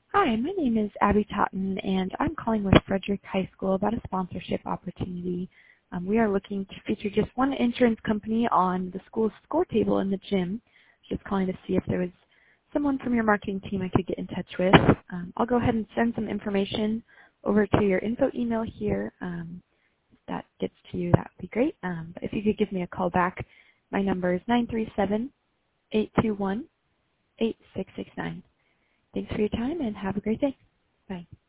Hi, my name is Abby Totten, and I'm calling with Frederick High School about a sponsorship opportunity. We are looking to feature just one insurance company on the school's score table in the gym. Just calling to see if there was someone from your marketing team I could get in touch with. I'll go ahead and send some information over to your info email here. If that gets to you, that would be great. But if you could give me a call back, my number is 937-821-8669. Thanks for your time and have a great day. Bye.